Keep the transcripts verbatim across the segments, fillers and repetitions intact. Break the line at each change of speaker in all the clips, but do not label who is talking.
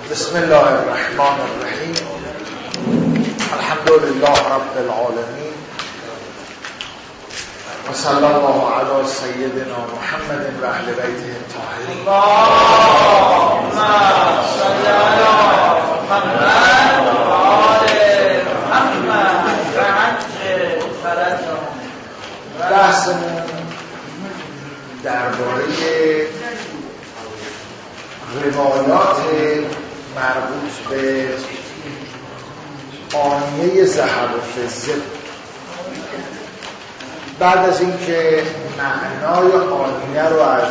بسم الله الرحمن الرحیم. الحمد لله رب العالمین و صلی الله علی سیدنا محمد و اهل بیته الطاهرین.
اللهم صل علی محمد و آل محمد و عجل فرجهم.
بحثمون درباره روایات مربوط به آنیه ذهب و فضه. بعد از اینکه معنای آنیه رو از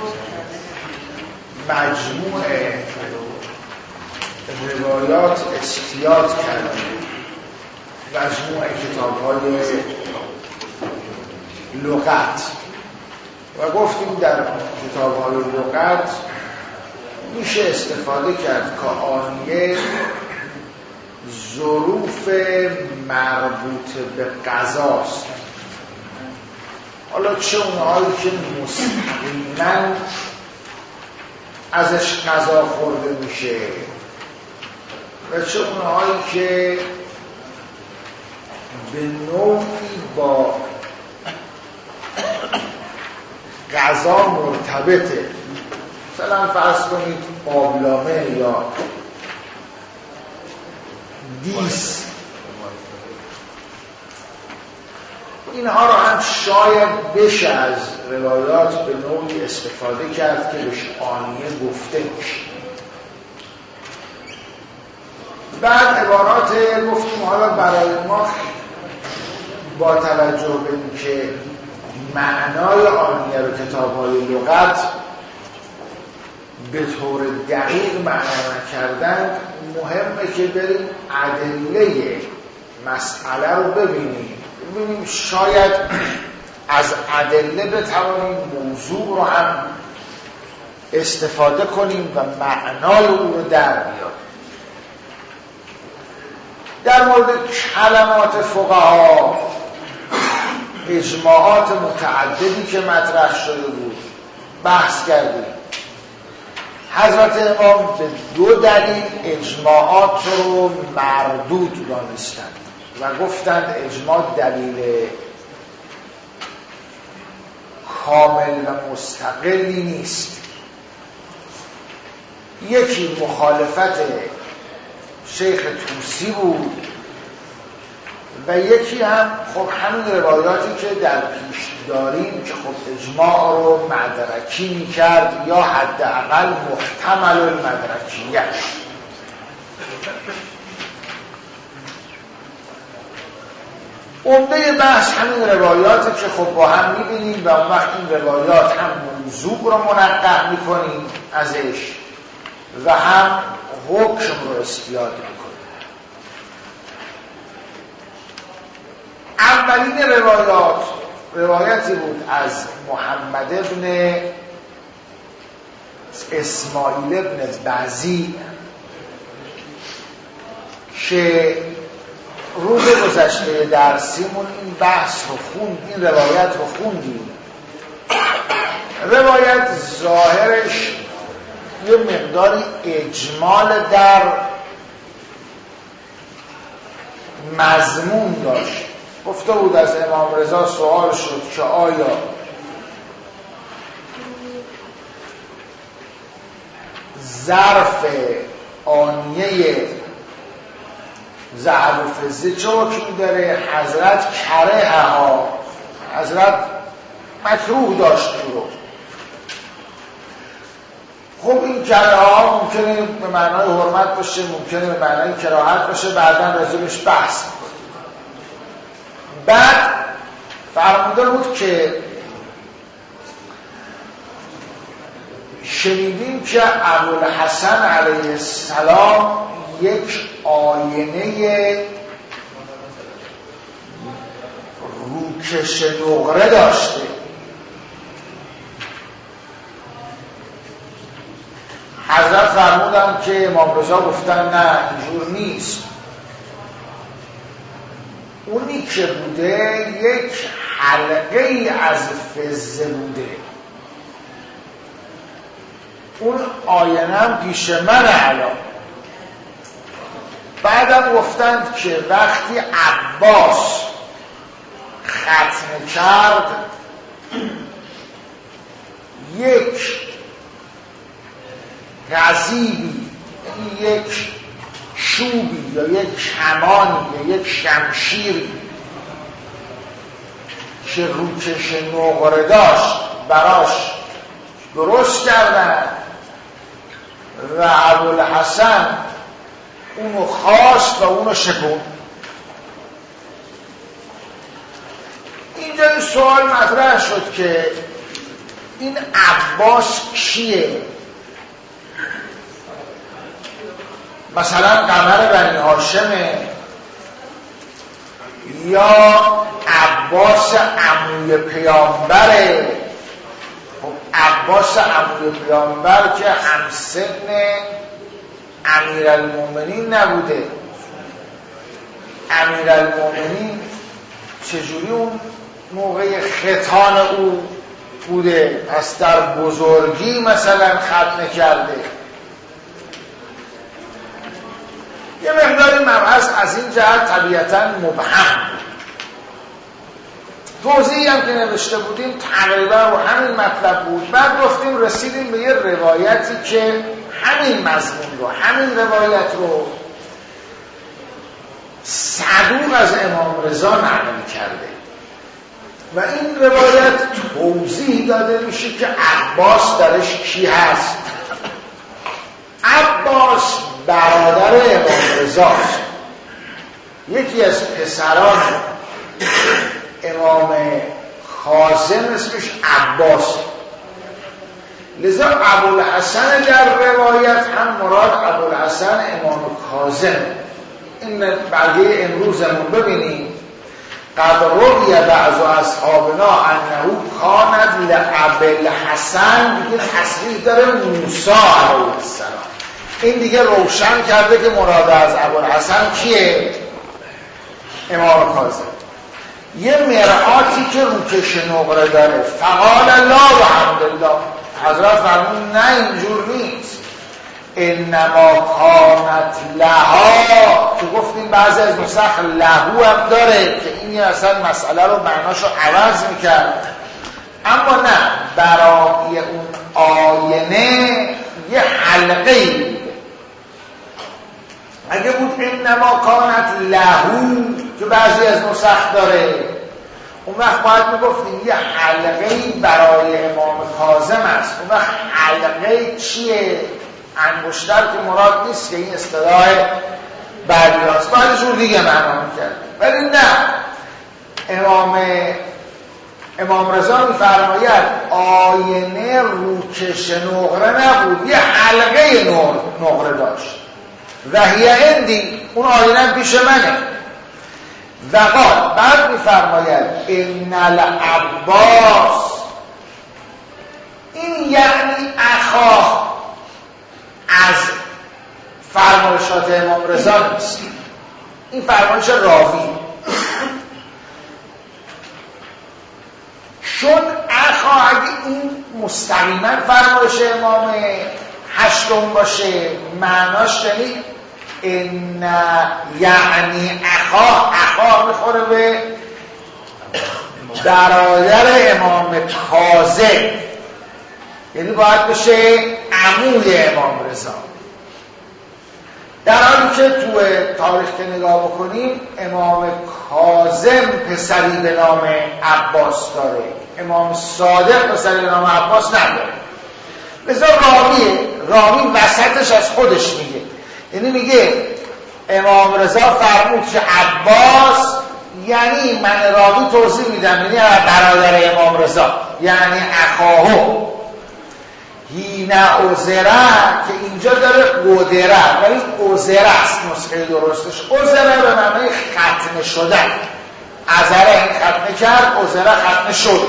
مجموع روایات استیاد کردیم، مجموع کتاب‌های لغت، و گفتیم در کتاب‌های لغت میشه استفاده کرد که آنیه ظروف مربوط به غذاست. حالا چه اونهایی که مستقیما ازش غذا خورده میشه و چه اونهایی که به نوعی با غذا مرتبطه. مثلا فرض کنید آبلامه یا دیس، اینها رو هم شاید بشه از روایات به نوعی استفاده کرد که بهش آنیه گفته میشه. بعد عبارات گفتیم حالا برای ما با توجه به اینکه معنای آنیه رو کتاب‌های لغت به طور دقیق معنا نکردن، مهمه که بریم ادله مسئله رو ببینیم ببینیم شاید از ادله بتوانیم موضوع رو هم استفاده کنیم و معنای اون رو در بیاریم. در مورد کلمات فقها اجماعات متعددی که مطرح شده بود بحث کردیم. حضرت امام به دو دلیل اجماعات رو مردود دانستند و گفتند اجماع دلیل کامل و مستقلی نیست. یکی مخالفت شیخ طوسی بود و یکی هم خب همین روایاتی که در پیش داریم که خب اجماع رو مدرکی میکرد یا حداقل محتمل المدرکیه. عمده بحث همین روایاتی که خب با هم میبینیم و اون وقت این روایات هم موضوع رو منقح میکنیم ازش و هم حکم رو استیاد میکنیم. اولین روایات روایتی بود از محمد ابن اسماعیل ابن بزی که روز گذشته درسیمون این بحث رو خوند، این روایت رو خوندیم. روایت ظاهرش یه مقداری اجمال در مضمون داشت. گفته بود از امام رضا سوال شد که آیا ظرف آنیه ذهب و فضه چه حکمی داره؟ حضرت کره ها، حضرت مکروه داشت رو. خب این کره ها ممکنه به معنای حرمت باشه، ممکنه به معنای کراهت باشه، بعداً راجبش بحث. بعد فرموده بود که شنیدیم که ابوالحسن علیه السلام یک آینه روکش نقره داشته. حضرت فرمودن که امام رضا گفتن نه اینجور نیست. اونی که بوده یک حلقه ای از فضه بوده. اون آینه هم پیش من الان بعدم گفتند که وقتی عباس ختنه کرد یک غضیبی، یعنی یک چوبی یا یک کمانی یا یک شمشیری که روکش نقره داشت براش درست کردن و ابوالحسن اونو خواست و اونو شکون. اینجا این سوال مطرح شد که این عباس کیه؟ مثلا قمر بنی هاشمه یا عباس عموی پیامبره؟ خب عباس عموی پیامبر که همسن امیرالمومنین نبوده. امیرالمومنین چجوری اون موقع ختان او بوده؟ پس در بزرگی مثلا ختنه کرده. یه مقداری مبحث از این جهت طبیعتاً مبهم. توضیحی هم که نوشته بودیم تقریبا رو همین مطلب بود. بعد گفتیم رسیدیم به یه روایتی که همین مضمون رو، همین روایت رو صدوق از امام رضا نقل کرده و این روایت توضیح داده میشه که عباس درش کی هست. عباس برادر امام رضاست، یکی از پسران امام کاظم اسمش عباس. لذا ابوالحسن در روایت هم مراد ابوالحسن امام کاظم. این بلگه امروزمون ببینیم قد روی بعض اصحابنا انه کانت لابوالحسن، دیگه تصریح داره موسی علیه السلام. این دیگه روشن کرده که مراد از ابوالحسن کیه؟ امام کاظم. یه مرآتی که روکش نقره داره. فقال لا و حمدالله، حضرت فرمون نه اینجور نیست، انما کانت لها، که گفتیم بعضی از نسخ لهو هم داره که این اصلا مسئله رو معناشو عوض میکرد. اما نه، برای اون آینه یه حلقه بوده. اگه بود انما کانت لهو که بعضی از نسخ داره، اون وقت باید میگفتیم یه حلقه برای امام کاظم است. اون وقت حلقه چیه؟ انگشتر که مراد نیست که این اصطلاح بعدیاست، باید جور دیگه معنا میکرد. ولی نه، امام امام رضا میفرماید آینه روکش نقره نبود، یه حلقه نقره داشت. و هی اندی، اون آینه پیش منه. و قال، بعد میفرماید ان العباس، این یعنی اخاه از فرمایشات امام رضا نیست، این فرمایش راوی. چون اخا اگه این مستقیما فرمایش امام هشتم باشه، معناش یعنی ان یعنی اخا، اخا میخوره به برادر امام کاظم، یعنی باید بشه عموی امام رضا. در حالی که تو تاریخ که نگاه بکنیم امام کاظم پسری به نام عباس داره، امام صادق پسری به نام عباس نداره. لذا راویه، راوی وسطش از خودش میگه، یعنی میگه امام رضا فرمود که عباس، یعنی من راوی توضیح میدم، یعنی برادر امام رضا، یعنی اخاهو هینه اوزره، که اینجا داره قدره ولی اوزره است نسخه درستش. اوزره به معنی ختنه شدن، ازره این ختنه کرد، اوزره ختنه شد.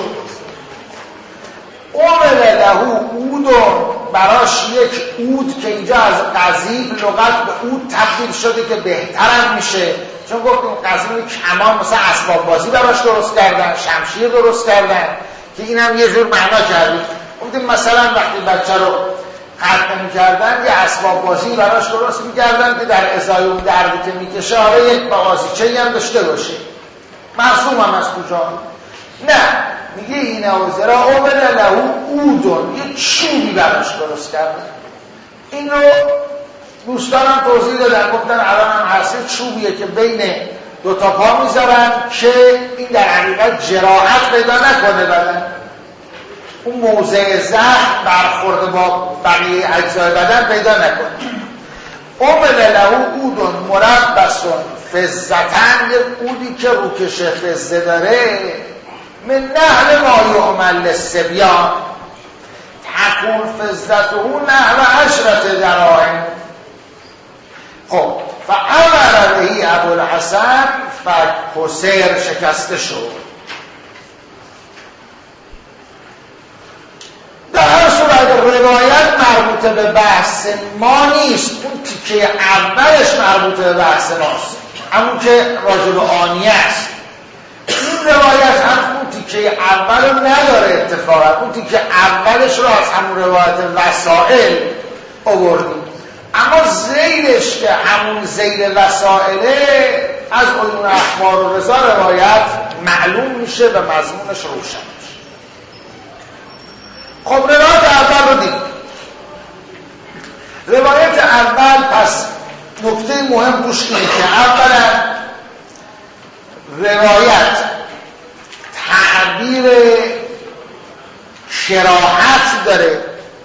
اومده لهو اودون، براش یک اود که اینجا از قضیب لغت به اود تبدیل شده که بهترم میشه، چون گفتیم قضیب کمان مثلا اسباب بازی براش درست کردن، شمشیر درست کردن، که اینم یه جور معنا کردیم. گفتیم مثلا وقتی بچه رو قطع نمی‌کردن یه اسباب بازی براش درست می‌کردن که در ازای اون دردی که می‌کشه حالا یک بازیچه‌ای هم داشته باشه. معصوم هم از کجا؟ نه، میگه این اوزرا اومن لهو اودون، یه چوبی براش درست کردن. این رو دوستانم توضیح دادن، گفتن الان هم هست چوبیه که بین دو تا پا میذارن که این در حقیقت جراحت پیدا نکنه بدن، اون موضع زخم برخورد با بقیه اجزای بدن پیدا نکنه. اومن لهو اودون مربسون فزتن، یه اودی که روکش فزه داره، من نحل ما یعمل للصبیان تکون فزته نحو عشرت دراهم. خب فامر بهی ابوالحسن فکسر، شکسته شد. در هر صورت روایت مربوطه به بحث ما نیست، اون تیکه اولش مربوطه به بحث ماست، همون که راجع به آنیه است. این روایت هم اون تیکه اول رو نداره، اتفاقا اون تیکه اولش رو از همون روایت وسائل آوردیم، اما زیرش که همون زیر وسائله از علوم اخبار و رضا روایت معلوم میشه و مضمونش روشن میشه. خب روایت اول رو دید. روایت اول پس نکته مهم روش اینه که اولا روایت تعبیر شراحت داره،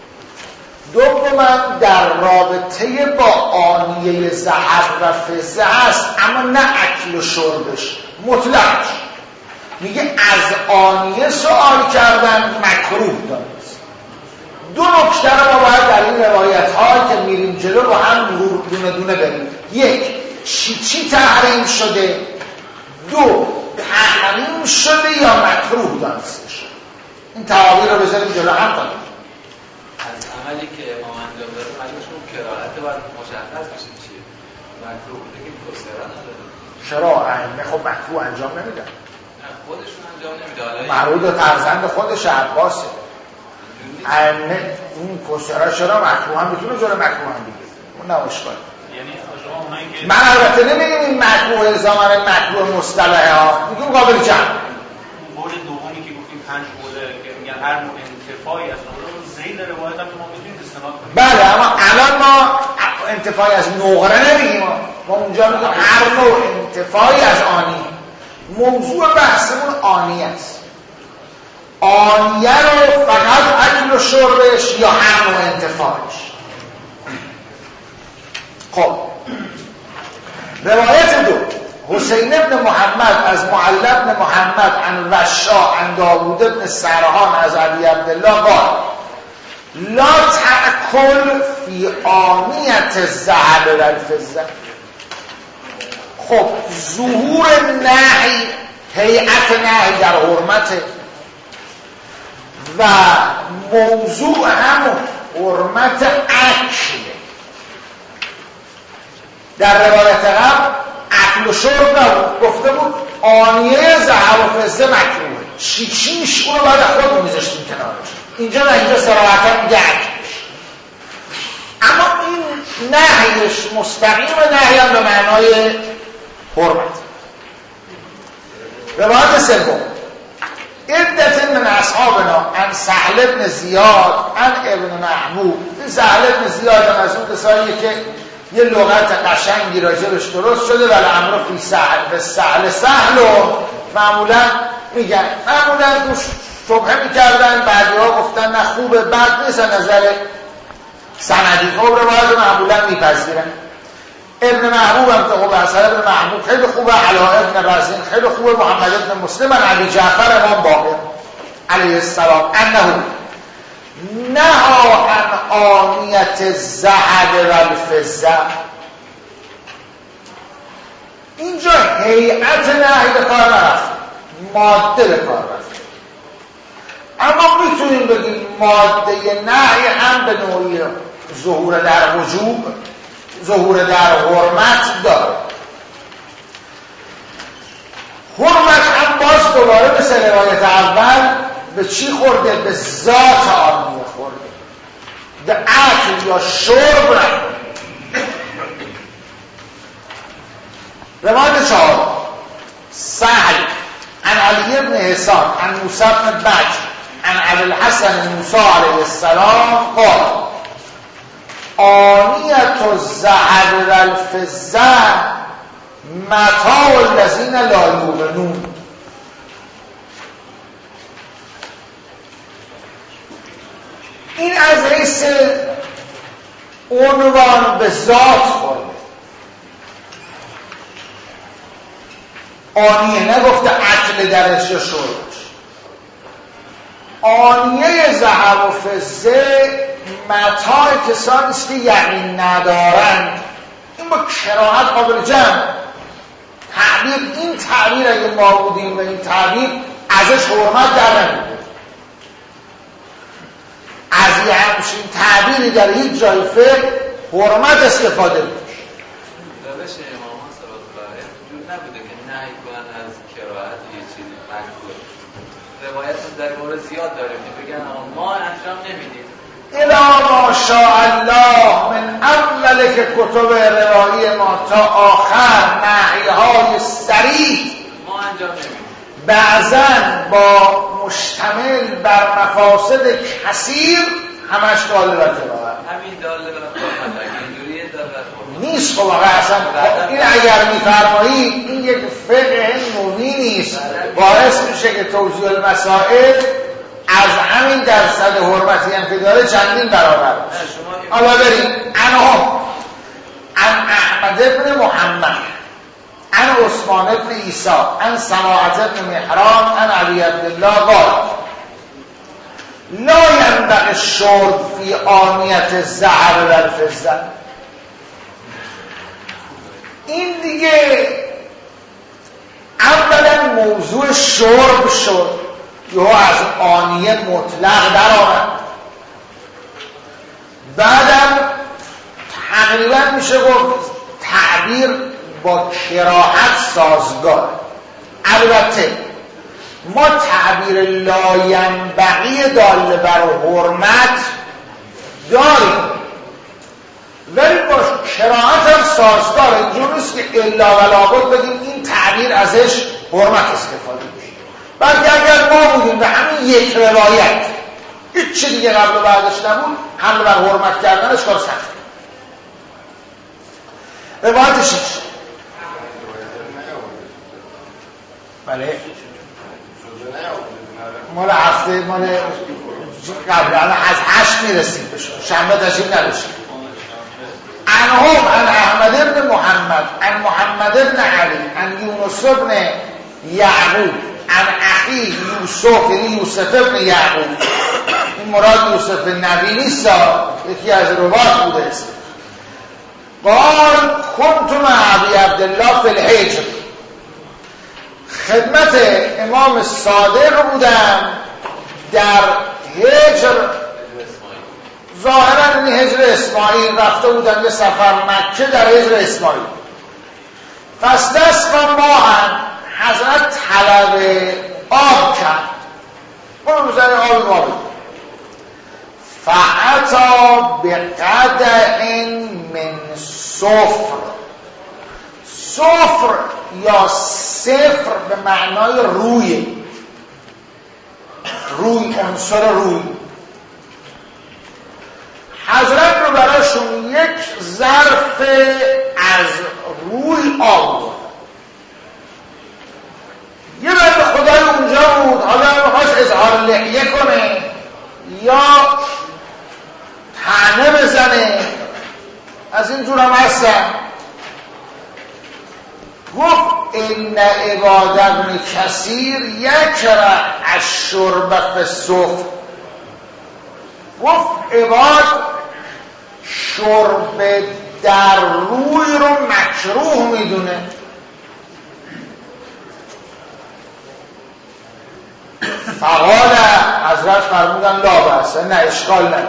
دوما در رابطه با آنیه ذهب و فضه هست، اما نه اکل و شربش مطلق. میگه از آنیه سوال کردن مکروه دانست. دو نکته رو ما باید در این روایت ها که میریم جلو رو هم مرور دونه دونه بریم. یک، چی چی تحریم شده؟ دو، تحریم شده یا مکروه دانسته شده؟ این تعابیر رو بذاریم جلو هم کنیم.
از عملی که امام انجام داره مجموعشون کراهت باید مشخص بشه چیه؟ مکروه بوده که کسرا نداره.
چرا ائمه خب مکروه انجام نمیدن؟
خودشون انجام نمیده.
معروض و فرزند خودش عباسه. ائمه اون کسرا چرا مکروه هم میتونه جلو مکروه هم بگیره. اون نماشکار.
یعنی شما اونایی که
من البته نمیگم این مکروه زمان مکروه مصطلحه ها، میگم قابل جمع.
قول دومی که گفتیم پنج قوله که میگن هر نوع انتفاعی از نقره رو زیل روایت هم که ما میتونیم استناد کنیم.
بله، اما الان ما انتفاعی از نقره نمیگیم، ما اونجا میگیم هر نوع انتفاعی از آنی. موضوع بحثمون آنی است. آنیه رو فقط اکل و شربش یا هر نوع انتفاعش. خب روایت دو، حسین ابن محمد از معل ابن محمد عن وشا عن داوود ابن سرحان از علی عبدالله قال لا تأکل فی آنیت الذهب و الفضه. خب ظهور نهی، هیئت نهی در حرمت و موضوع همون حرمت اکل. در روایت قبل اکل و شرب نبود، گفته بود آنیه ذهب و فضه مکروه، چی چیش اونو باید خود میذاشتیم کنارش. اینجا نه، اینجا صراحتا میگه اکلش، اما این نهیش مستقیم نهی هم به معنای حرمت. روایت سوم، عدت من اصحابنا عن سهل بن زیاد عن ابن محبوب. این سهل بن زیاد هم از اون کساییه که یه لغت قشنگی راجبش درست شده، ولی امر فی سهل به سهل سهل و معمولا میگن، معمولا تو شبهه میکردن، بعدی ها گفتن نه خوبه، بد نیست نظر سندی. خب روایت معمولا میپذیرن. ابن محبوب هم که خوب اصلا ابن محبوب خیلی خوبه، علا ابن رزین خیلی خوبه، محمد ابن مسلم علی جعفر امام باقر علیه السلام انه نها عن آنیت الذهب و الفضه. اینجا هیئت نهی به کار نرفت، ماده به کار رفت، اما میتونیم بگیم ماده نهی هم به نوعی ظهور در وجوب، ظهور در حرمت داره. حرمت هم باز دوباره مثل روایت اول به چی خورده؟ به ذات آنیه خورده، به اکل یا شرب نکنید. روایت چهار سهل عن علی بن حسان عن موسی بن بکر عن ابی الحسن موسی علیه السلام قال آنیت الذهب والفضة متاع الذین لا یؤمنون. این از حیث عنوان به ذات خورده، آنیه نگفته اکل درش یا شربش. آنیه ذهب و فضه متاع کسانی است که یقین ندارند. این با کراهت قابل جمع تعبیر، این تعبیر اگه ما بودیم و این تعبیر ازش حرمت در نمیده. از یه همچین تعبیری در هیچ جای فقه حرمت استفاده میشه.
روش امامان صلوات الله علیهم جور نبوده که نهی کنن از کراهت یه چیزی مکروه. روایت در مورد زیاد داره که بگن ما انجام نمیدیم.
الا ما شاء الله من اوله که کتب روایی ما تا آخر نهی‌های صریح
ما انجام نمیدیم. بعضن
با مشتمل بر مفاسد کثیر همش داله بر کراهت.
همین داله بر کراهت اینجوریه داله
نیست. خب آقا اصلا این اگر میفرمایید این یک فقه نوعی نیست، باعث میشه که توضیح المسائل از همین درصد حرمتی هم که داره چندین برابر. حالا بریم انها عن احمد ابن محمد عن عثمان ابن عیسی عن سماعة ابن مهران عن علی عبدالله قال لا ينبغي الشرب في آنیة الذهب والفضة. این دیگه اولا موضوع شرب شد، یهو از آنیه مطلق در آمد، بعدم تقریبا میشه گفت تعبیر با کراهت سازگار. البته ما تعبیر لاینبغی داله بر حرمت داریم ولی با کراهت هم سازگار. اینجور نیست که الا و لابد بگیم این تعبیر ازش حرمت استفاده میشه. بلکه اگر ما بودیم به همین یک روایت هیچ چی دیگه قبل و بعدش نبود، حمله بر حرمت کردنش کار سخت. روایت شش بله مال هفته مال قبل الان از هشت میرسیم بشه شنبه تشریف نداشتیم. عنهم عن احمد ابن محمد عن محمد ابن علی عن یونس ابن یعقوب عن اخی یوسف یوسف ابن یعقوب. این مراد یوسف نبی نیست، یکی از روات بوده است. قال كنت مع ابی عبدالله فی الحجر، خدمت امام صادق بودم در هجر، ظاهرا این هجر اسماعیل، رفته بودم یه سفر مکه در هجر اسماعیل. فاستسقى ماء، حضرت طلب آب کرد، اون روزن آب ما بود. فعطا بقدع من صفر. صفر یا صفر به معنای روی، روی عنصر روی. حضرت رو براشون یک ظرف از روی آب بود. یه بند خدای اونجا بود، حالا میخواست اظهار لحیه کنه یا طعنه بزنه، از این جور هم هستن. گفت ان عباد ابن کثیر یکره الشرب فی الصفر. گفت عباد شرب در روی رو مکروه میدونه. فقال حضرت فرمودن لا بأس، نه اشکال نداره،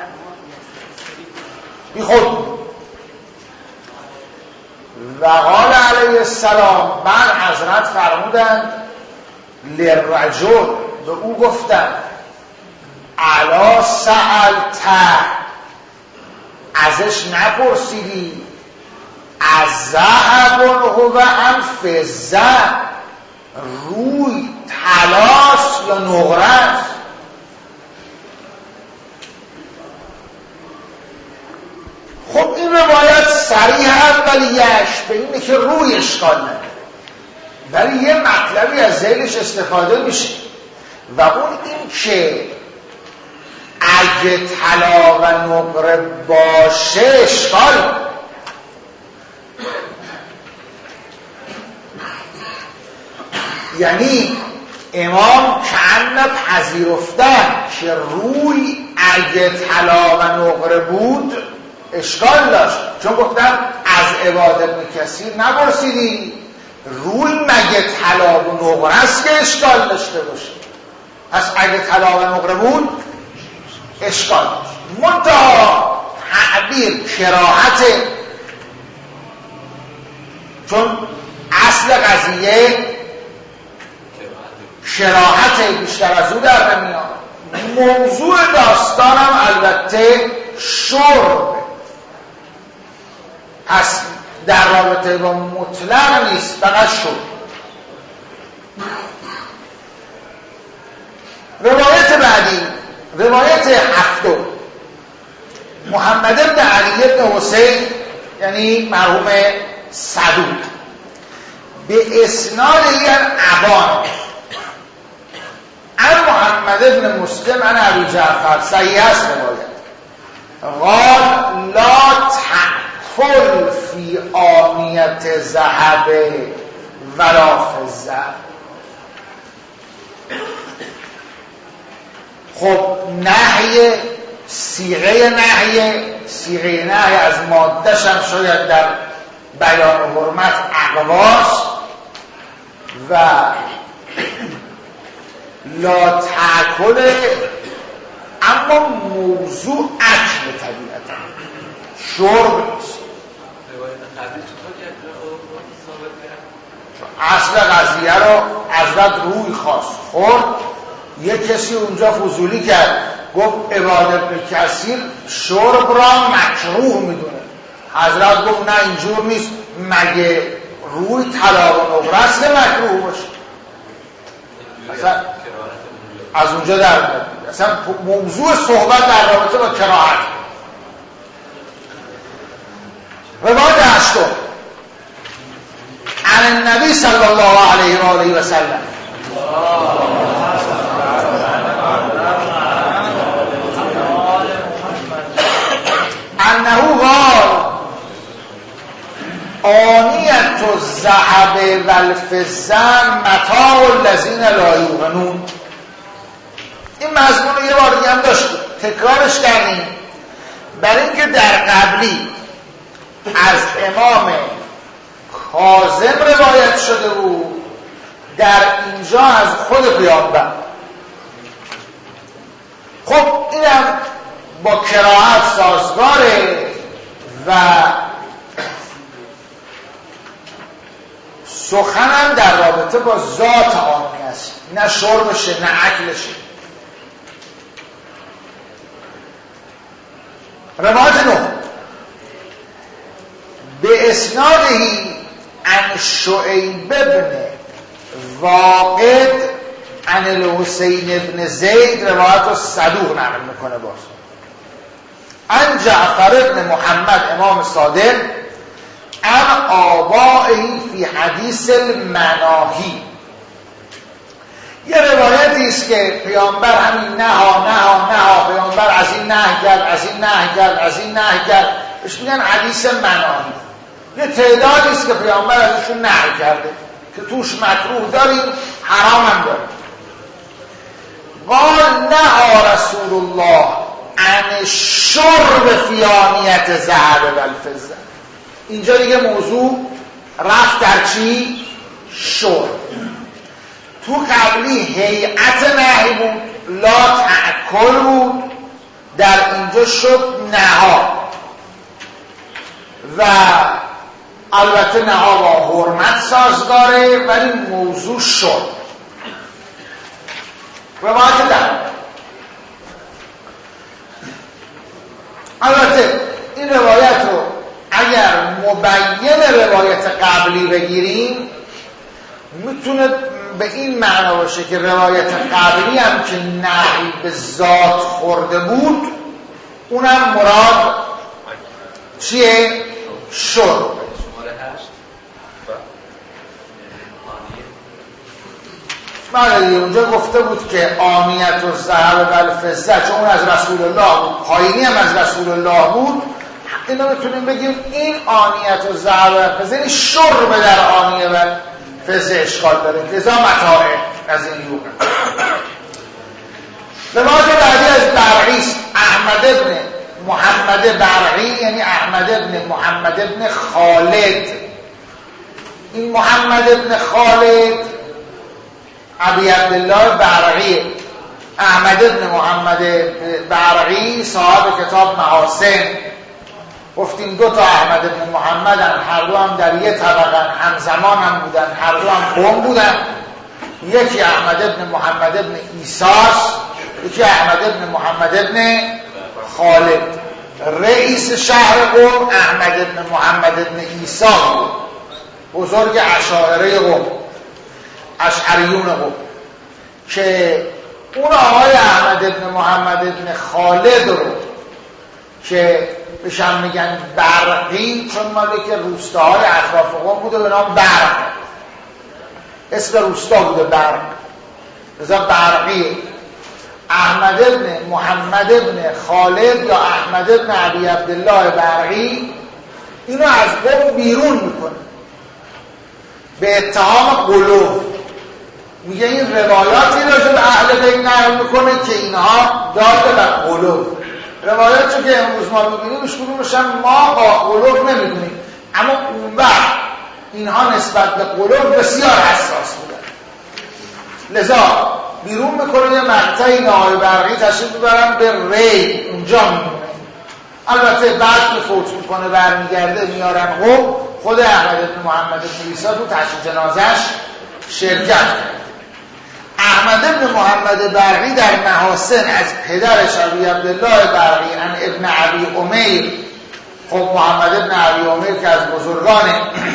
بی خود. و قال علیه السلام، بعد حضرت فرمودن للرجل، به او گفتن الا سألت ازش نپرسیدی از ذهب هو ام فضه، روی طلاست یا نقره است؟ خب این روایت صریح اولیش به اینه که روی اشکال نداره، ولی یه مطلبی از ذیلش استفاده میشه و اون این که اگه طلا و نقره باشه اشکال، یعنی امام کأن پذیرفتن که روی اگه طلا و نقره بود اشکال داشت، چون گفتن از عباد ابن کثیر نپرسیدی روی مگه طلا و نقره است که اشکال داشته باشه، پس اگه طلا و نقره بود اشکال داشت. منتها تعبیر کراهت، چون اصل قضیه کراهت بیشتر از او در نمیاد. موضوع داستانم البته شرب، پس در رابطه با مطلق نیست، فقط شرب. روایت بعدی، روایت هفتم، محمد بن علی بن حسین یعنی مرحوم صدوق، به اسناد این ابان عن محمد بن مسلم عن ابی جعفر، صحیح است روایت، قال لا تأکل فی آنیت ذهب ولا فضه. خب نهی، صیغه نهی، صیغه نهی از ماده‌ش هم شاید در بیان حرمت اقواس و لا تأکل، اما موضوع اکل طبیعتا شرب نیست. اصل قضیه رو حضرت روی خواست خورد، یک کسی اونجا فضولی کرد گفت عباد ابن کثیر شرب را مکروه میدونه. حضرت گفت نه اینجور نیست، مگه روی طلا و نقره است مکروه باشه؟ اصلا از اونجا در میاد. اصلا موضوع صحبت در رابطه با کراهت. روایت هشتم عن النبی صلی الله علیه و آله و سلم انه قال آنیت الذهب والفضه متاع الذین لا یوقنون. این مضمون رو یه بار دیگه هم داشت تکرارش کردیم برای اینکه در قبلی از امام کاظم روایت شده بود، در اینجا از خود پیامبر. خب اینم با کراهت سازگاره و سخنم در رابطه با ذات آنی است، نه شربشه نه اکلشه. روایت نه به اسنادهی عن شعیب بن واقد عن الحسین بن زید، روایت رو صدوق نقل میکنه باز، عن جعفر بن محمد امام صادق عن آبائه فی حدیث المناهی. یه روایتی است که پیامبر همین نها نها نها پیامبر از این نهی کرد از این نهی کرد از این نهی کرد، بهش میگن حدیث مناهی. یه تعدادی است که پیامبر ازشون نهی کرده که توش مکروه داریم حرام هم داریم. قال نهى رسول الله عن شرب فی آنیت ذهب والفضه. اینجا دیگه موضوع رفت در چی؟ شرب. تو قبلی هیئت نهی بود، لا تأکل بود، در اینجا شد نها و البته نها با حرمت سازگاره ولی موضوع شد. روایت در البته این روایت رو اگر مبین روایت قبلی بگیریم میتونه به این معنا باشه که روایت قبلی هم که نهی به ذات خورده بود اونم مراد چیه؟ شرب. بله دیگه اونجا گفته بود که آنیت و ذهب و الفضه، چون اون از رسول الله بود، پایینی هم از رسول الله بود، اینا میتونیم بگیم این آنیت و ذهب و الفضه یعنی شرب در آنیه و فضه اشکال داره، لذا متاعه از این یوم. روایت بعدی از برقی است، احمد ابن محمد برقی یعنی احمد ابن محمد ابن خالد. این محمد ابن خالد ابی عبدالله برقی، احمد ابن محمد برقی صاحب کتاب محاسن. گفتیم دو تا احمد ابن محمد هم، هر دو هم در یه طبقه همزمان هم بودن، هر دو هم قوم بودن. یکی احمد ابن محمد ابن ایساس، یکی احمد ابن محمد ابن خالد. رئیس شهر قوم احمد ابن محمد ابن ایسا بود، بزرگ اشاعره قوم، اشعریون قوم، که اون آقای احمد ابن محمد ابن خالد رو که بهشم میگن برقی، چون مالی که روستاهای اطراف قوم بوده به نام برق، اسم روستا بوده برق، لذا برقی. احمد ابن محمد ابن خالد یا احمد ابن ابی عبدالله برقی اینو از قوم بیرون میکنه به اتهام غلو. میگه این روایاتی راجع به اهل بیت نقل میکنه که اینها داده بر غلو. روایاتی که امروز ما میبینیم اش کدومش هم ما با غلو نمیدونیم، اما اون وقت اینها نسبت به غلو بسیار حساس بودن، لذا بیرون میکنه. یه مقطعی نهای برقی تشریف میبرن به ری، اونجا میمونه. البته بعد که فوت میکنه برمیگرده میارن قوم، خود احمد بن محمد بن عیسی تو تشییع جنازش شرکت کرد. احمد بن محمد برقی در محاسن از پدرش ابی عبدالله برقی ان ابن ابی امیر، خب محمد ابن ابی امیر که از بزرگان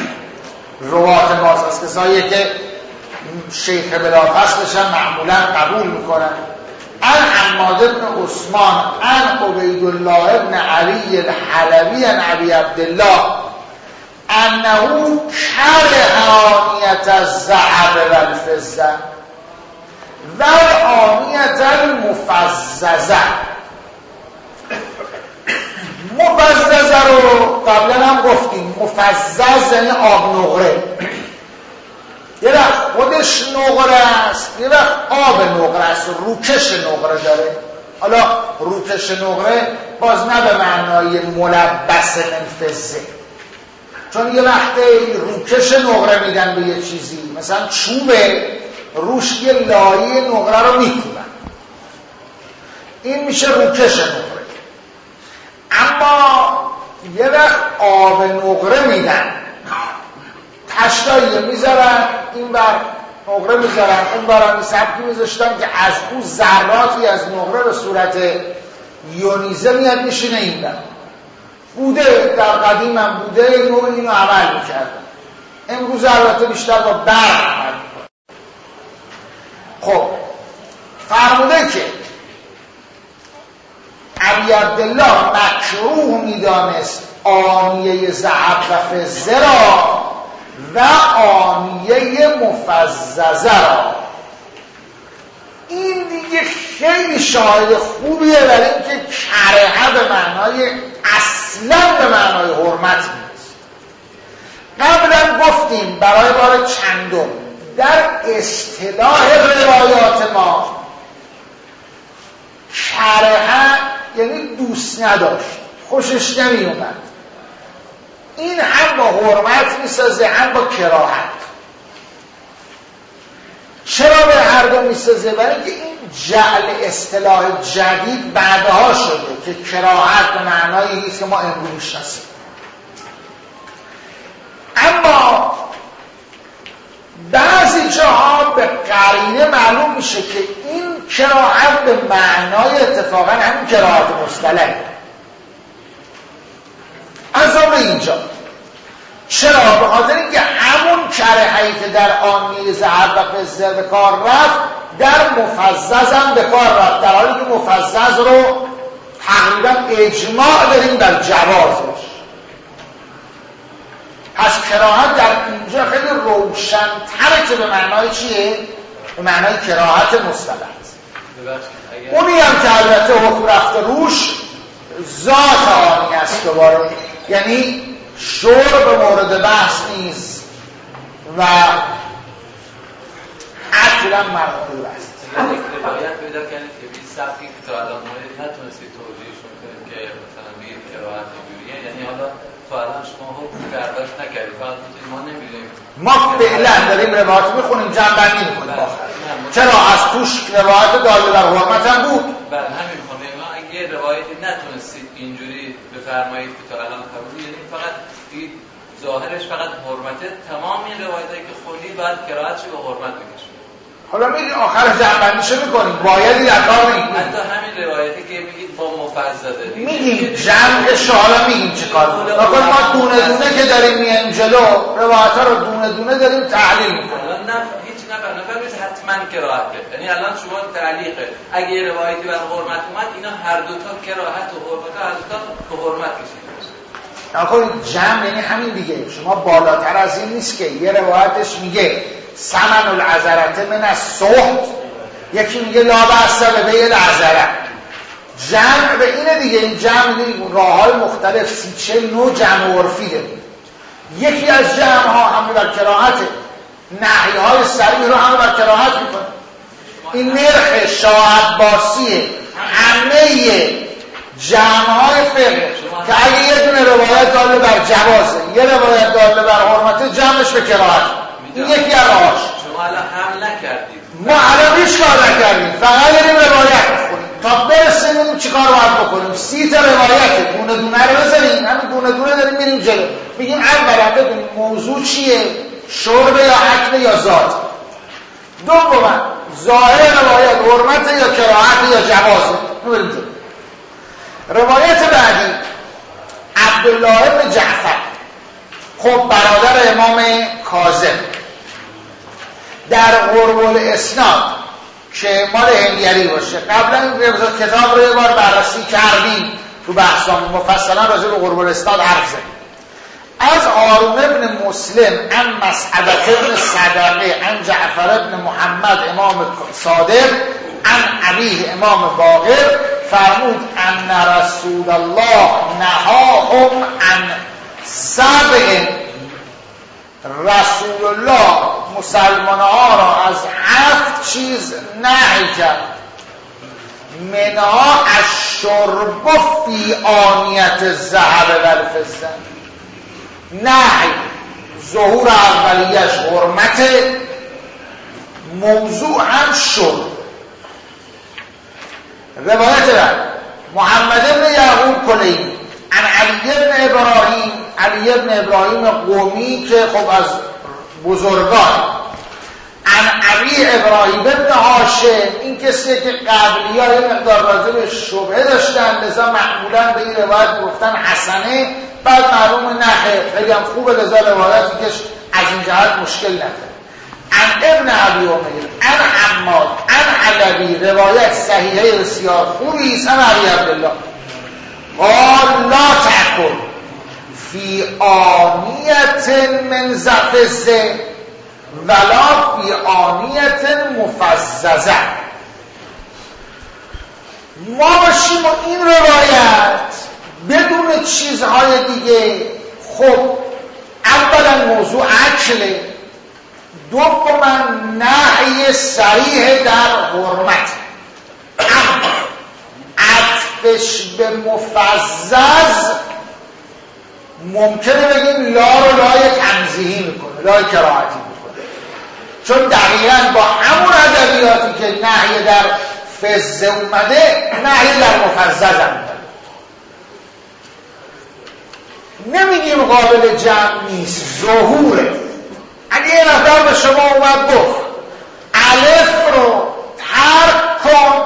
روات ماست، از کسایی که شیخ بلافصلش هم معمولا قبول میکنن. ان حماد ابن عثمان ان عبیدالله ابن علی الحلبی ان ابی عبدالله انه کره آنیت الذهب والفضه و آنیت المفززه. مفززه رو قبلا هم گفتیم، مفزز یعنی آب نقره، یه وقت خودش نقره است، یه وقت آب نقره است، روکش نقره داره. حالا روکش نقره باز نه به معنای ملبس من فضه، چون یه وقت روکش نقره میدن به یه چیزی، مثلا چوبه روش یه لایه نقره رو میکوبن، این میشه روکش نقره. اما یه وقت آب نقره میدن، تشتایی میذارن، این بر نقره میذارن، اون برم سبکی میذاشتن که از اون ذراتی از نقره به صورت یونیزه میاد میشینه این بر. بوده در قدیم هم بوده، نوع اینو عمل میکردن. امروز البته بیشتر با برق عمل میکنن. خب فرموده که ابی عبدالله مکروه میدانست آنیه ذهب و فضه را و آنیه مفززه را. این دیگه خیلی شاهد خوبیه برای اینکه کرهه به معنای اصلا به معنای حرمت نیست. قبلا گفتیم برای بار چندم در اصطلاح روایات ما کرهه یعنی دوست نداشت، خوشش نمی اومد. این هم با حرمت میسازه هم با کراهت. چرا به هر دو میسازه؟ برای اینکه این جعل اصطلاح جدید بعدها شده که کراهت به معنای نیست که ما امروز میشناسیم. اما بعضی جاها به قرینه معلوم میشه که این کراهت به معنای اتفاقا همین کراهت مصطلح. اینجا. چرا؟ به خاطر اینکه همون کرهی که در آن نیل ذهب و فضه به کار رفت در مفزز هم به کار رفت، در حالی که مفزز رو تقریبا اجماع داریم در جوازش. پس کراهت در اینجا خیلی روشن‌تره که به معنای چیه؟ به معنای کراهت مستلزم. اونی هم که البته حکم رفته روش ذات آنی است دوباره، یعنی شرب مورد بحث نیست و اصلا مرحول است.
روایت پیدا کنید که بی سبکی که تا الان مورد نتونستید توجیهشون کنید که مثلا بگید کراهت اینجوریه، یعنی حالا تا الان شما حکم برداشت نکردید، فقط میتونید ما نمیدونیم.
ما فعلا داریم روایت میخونیم، جنبندی میکنیم آخر. چرا؟ از توش روایت داله در حرمت هم بود.
بله همین خونه ما اگه روایتی نتونستید اینجوری بفرمایید که تا الان قبول، یعنی فقط ظاهرش فقط حرمته، تمام این روایتایی که خوندید باید کراهتش به حرمت بکشید.
حالا میگید آخر جنبندیشو میکنیم، بایدی در کار میگید
حتی همین روایتی که میگید با مفزده
میگیم جمعش، حالا میگیم چه کار کنیم. نکن ما دونه دونه که داریم میایم جلو روایت ها رو دونه دونه داریم تحلیل میکنیم.
الان نه هیچ نفر نفرمیز حتما کراهت کرد، یعنی الان شما تعلیقه اگه یه روایتی بر حرمت اومد اینا هر دوتا کراهت و حرمت هر دوتا به حرمت کشیده باشه.
نکن جمع یعنی همین دیگه، شما بالاتر از این نیست که یه روایتش میگه ثمن العذرته من السحت، یکی میگه لا بأس به العذره. جمع به اینه دیگه، این جمع راه های مختلف سی چل نوع جمع عرفی داره. یکی از جمع ها همه بر کراهته، نهی های صریح رو همه بر کراهت میکنه. این نرخ شاه عباسیه همه جمع های فقه که اگه یه دونه روایت داله بر جوازه، یه روایت داله بر حرمته، جمعش به کراهت. این یکی از راهاش.
شما الان حمل نکردید،
ما الان هیچ کار نکردیم، فقط داریم روایت می‌خونیم تا برسیم ببینیم چیکار باید بکنیم. سی تا روایت دونه دونه رو بزنیم، همین دونه دونه داریم میریم جلو. میگیم اولا ببینیم موضوع چیه، شرب یا اکل یا ذات. دوما ظاهر روایت حرمت یا کراهت یا جوازه. بریم جلو. روایت بعدی عبدالله بن جعفر، خب برادر امام کاظم، در قرب الاسناد که مال همیری باشه. قبلا این کتاب رو یه بار بررسی کردیم تو بحثامون، مفصلا راجع به قرب الاسناد حرف زدیم. از هارون بن مسلم عن مسعدة بن صدقه عن جعفر بن محمد امام صادق عن ابیه امام باقر فرمود ان رسول الله نهاهم عن سبع، رسول الله مسلمان ها را از هفت چیز نهی کرد. منها الشرب فی آنیت الذهب و الفضه. نهی ظهور اولیش حرمت، موضوع هم شرب. روایت بعد محمد بن یعقوب کلینی عن علی بن ابراهیم، علی بن ابراهیم قومی که خب از بزرگان، عن ابی ابراهیم بن هاشم، این کسی که قبلی ها یه مقدار راجع به شبهه داشتن، لذا معمولا به این روایت گفتن حسنه، بعد معلوم نخه خیلی هم خوبه، لذا روایتی که از این جهت مشکل نکنه. عن ابن ابی امیر عن حماد عن علوی، روایت صحیحه بسیار خوبی است. عن ابی عبدالله قال لا تأکل فی آنیت من زفزه ولا فی آنیت مفززه. ما باشیم و این روایت بدون چیزهای دیگه، خب اولا موضوع اکله، دوما نهی صریح در حرمت، اما عطفش به مفزز ممکنه بگیم لا رو لای تنزیهی میکنه، لای کراهتی میکنه، چون دقیقا با همون ادبیاتی که نهی در فزه اومده نهی در مفزز هم اومده. نمیگیم قابل جمع نیست، ظهوره. اگه یه نفر به شما اومد گفت الف رو ترک کن،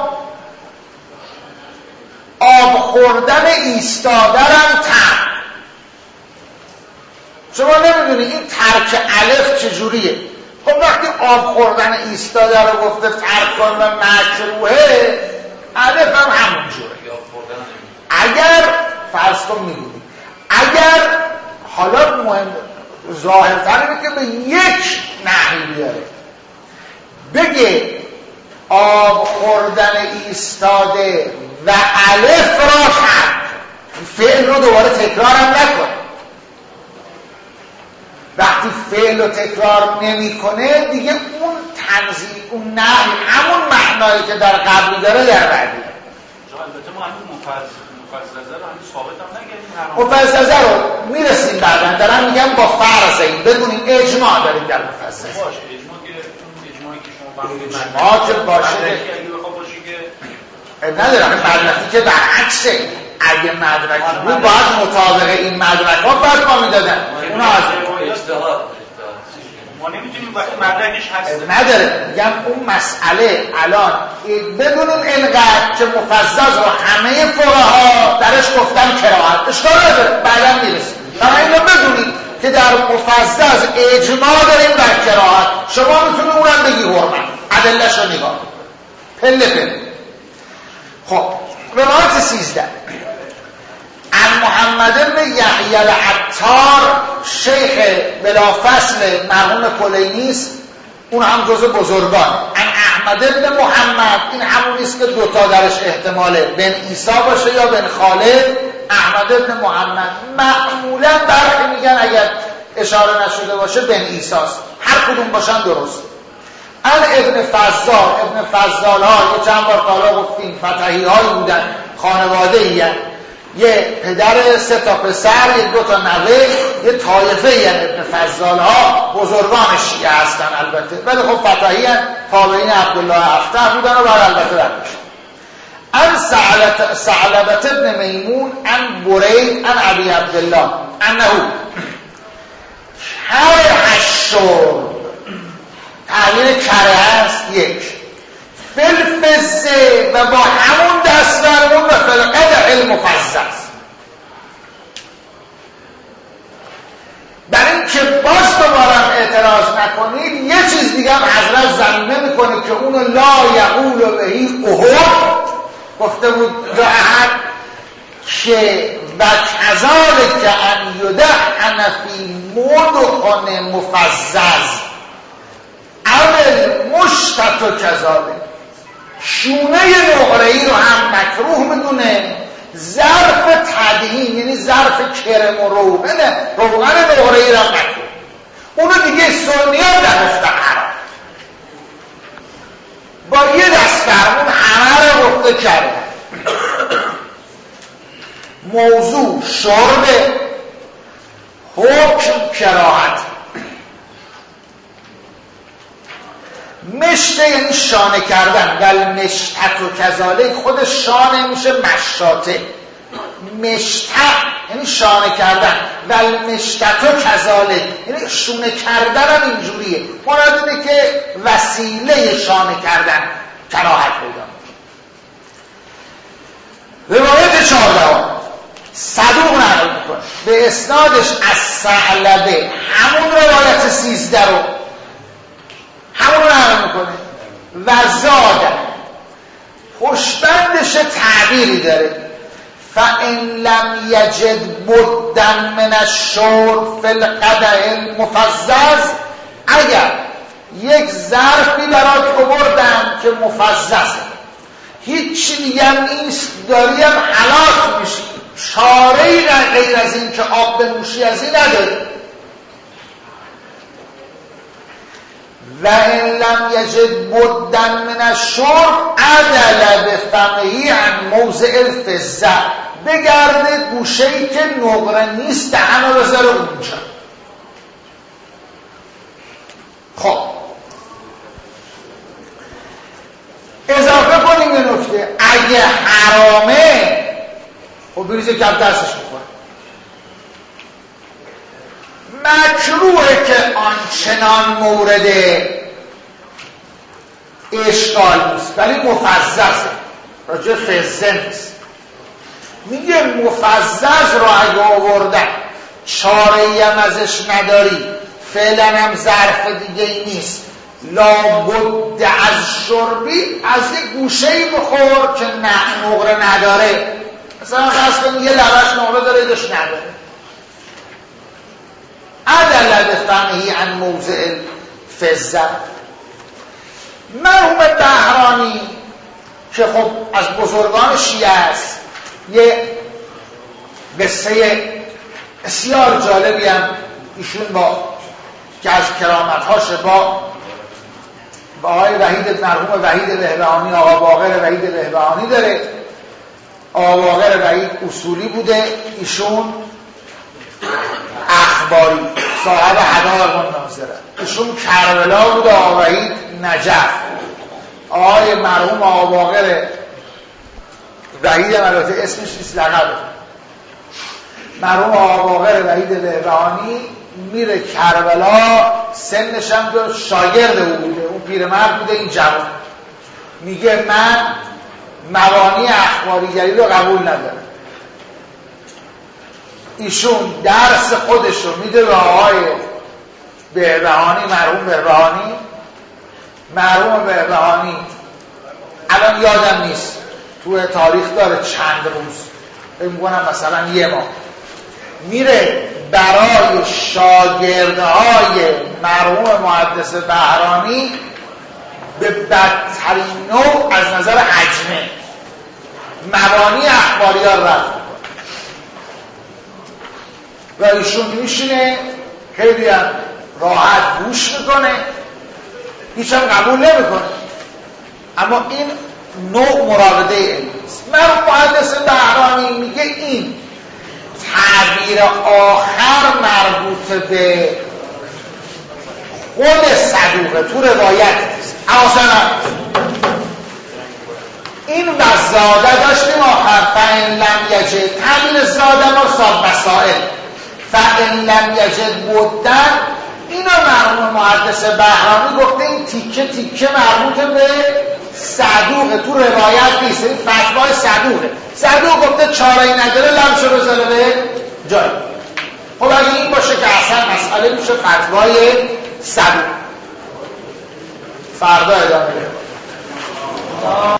آب خوردن ایستادرم تم، شما نمیدونی این ترک الف چجوریه. خب وقتی آب خوردن ایستاده رو گفته ترک کن و مکروهه، الف هم همون جوره. اگر فرض کن میدونی اگر حالا مهم ظاهرتر اینه که به یک نحوی بیاره بگه آب خوردن ایستاده و الف را ترک، فعل رو دوباره تکرار هم نکنه. وقتی فعل رو تکرار نمی کنه دیگه اون تنزیل اون نحوی همون معنایی که در قبلی داره در بعدی.
البته ما همین مفصله رو همین ثابت هم نگردیم.
مفصله رو میرسیم بعدن، دارم میگم با فرض این بدونیم اجماع داریم در مفصله.
باشه اجماع که اجماعی که شما فرمودید
اجماع که باشه
اگه بخواد باشه که
ندارم مدرکی که برعکسه. اگه مدرکی بود باید مطابق این مدرک ها فتوا میدادن. اونا از
اجتهاد
ما نمیتونیم وقتی مدرکش هست
نداره. میگم اون مسئله الان بدونیم اینقدر که مفصل رو همه فقها درش گفتن کراهت، اشکال نداره بعدا میرسیم. اما اینو بدونید که در مفصل اجماع داریم بر کراهت. شما میتونید اونم بگی حرمت، ادله‌اش رو نگاه پله پله. خب روایت سیزده عن محمد بن یحیی العطار شیخ بلافصل مرحوم کلینیست، اون هم جز بزرگان. عن احمد بن محمد، این همون نیست که دوتا درش احتماله بن عیسی باشه یا بن خالد. احمد بن محمد معمولا برخی میگن اگر اشاره نشده باشه بن عیسی است، هر کدوم باشن درست. ان ابن فضال، ابن فضال ها یه چند بار تالا گفتیم فتحی هایی بودن، خانواده ای یه پدر سه تا پسر یه دو تا نوه، یه طایفه ای ابن فضال ها بزرگان شیعه هستن البته، ولی خب فتحی هن تابعین عبدالله افتح بودن و بعد البته برمیشن. ان ثعلبة ابن میمون ان برید ان ابی عبدالله انه کره الشرب، تعلیم کره هست یک فلفزه و با همون دستورمون و فلقد المفزز. در این که باز دوبارم اعتراض نکنید یه چیز دیگه هم حضرت زمینه میکنه که اونو لا یقول بهی قهر گفته بود راحت که و کذالک ان یدهن فی مدخن مفزز اول مشتت و کذالک. شونه نقره‌ای رو هم مکروه میدونه، ظرف تدهین یعنی ظرف کرم و روغن روغن نقره‌ای رو مکروه. اونو دیگه سنیان در گفتن حرام، با یه دست فرمون همه رو گفته کرده. موضوع شرب، حکم کراهت. مشته یعنی شانه کردن، ول مشتت و کذالک خودش شانه میشه مشاته. مشته یعنی شانه کردن، ول مشتت و کذالک یعنی شونه کردن هم اینجوریه. مراد اینه که وسیله شانه کردن کراهت پیدا میشه. روایت چهاردهم صدوق نقل میکنه به اسنادش از ثعلبه، همون روایت سیزده رو همون رو نقل میکنه. و زاده پشتبندش تعبیری داره فَإِنْ لَمْ يَجِدْ بُدًّا مِنَ الشُّرْبِ فِي الْقَدَحِ الْمُفَزَّزِ، اگر یک ظرفی برات آوردن که مفززه، هیچ دیگه هم نیست، داری هم هلاک میشی، چاره‌ای غیر از این که آب بنوشی از این نداری. و این لم یجد بدا من الشرب عدل بفمهی عن موضع الفزه، بگرده گوشه‌ای که نقره نیست دهنو بذاره اونجا. خب اضافه کنیم به نکته، اگه حرامه خب بریزه کم دستش بکنه. مکروهه که آنچنان مورد اشکال نیست ولی مفززه، راجع فزه نیست. میگه مفزز رو اگه آوردن چاره‌ای هم ازش نداری، فعلا هم ظرف دیگه ای نیست، لابد از شربی، از یک گوشه‌ای بخور که نه نقره نداره. مثلا فرض کن یه لبش نقره داره ایدش نداره. عدل بفقهی عن موضع الفزه. مرحوم بهرانی که خب از بزرگان شیعه است، یه قصه بسیار جالبی هم ایشون با که از کرامت‌هاش با با آقای وحید مرحوم وحید بهبهانی، آقا باقر وحید بهبهانی داره. آقا باقر وحید اصولی بوده، ایشون اخباری، صاحب هدار مناظره. ایشون کربلا بوده، آقا وحید نجف. آقای مرحوم آقا باقر وحید هم البته اسمش نیست، لقبه. مرحوم آقا باقر وحید بهبهانی میره کربلا، سنش هم دو شاگرد او بوده، اون پیرمرد بوده، این جوان. میگه من مبانی اخباریگری رو قبول ندارم. ایشون درس خودش رو میده به آقای بهبهانی، مرحوم بهبهانی. مرحوم بهبهانی الان یادم نیست، تو تاریخ داره چند روز، فکر می‌کنم مثلا یه ماه، میره برای شاگردهای مرحوم محدث بهرانی به بدترین نوع از نظر حجمه مبانی اخباری ها رفت و ایشون میشینه خیلی هم راحت گوش میکنه، هیچ هم قبول نمیکنه، اما این نوع مراوده علمی است. مرحوم محدث بهرانی میگه این تعبیر آخر مربوط به خود صدوقه تو روایت نیست. اصلا این وزاده داشتیم آخر فَإِنْ لَمْ یجد، تعبیر زاده ما صاحب مسائل فَإِنْ لَمْ یجد بودن، اینا مرحوم محدث بهرانی گفته این تیکه تیکه مربوط به صدوقه، تو روایت نیست، این فتوای صدوقه. صدوق گفته چاره‌ای نداره، لمشو بذاره به جای. خب اگه این باشه که اصلا مسئله میشه فتوای صدوق. فردا ادامه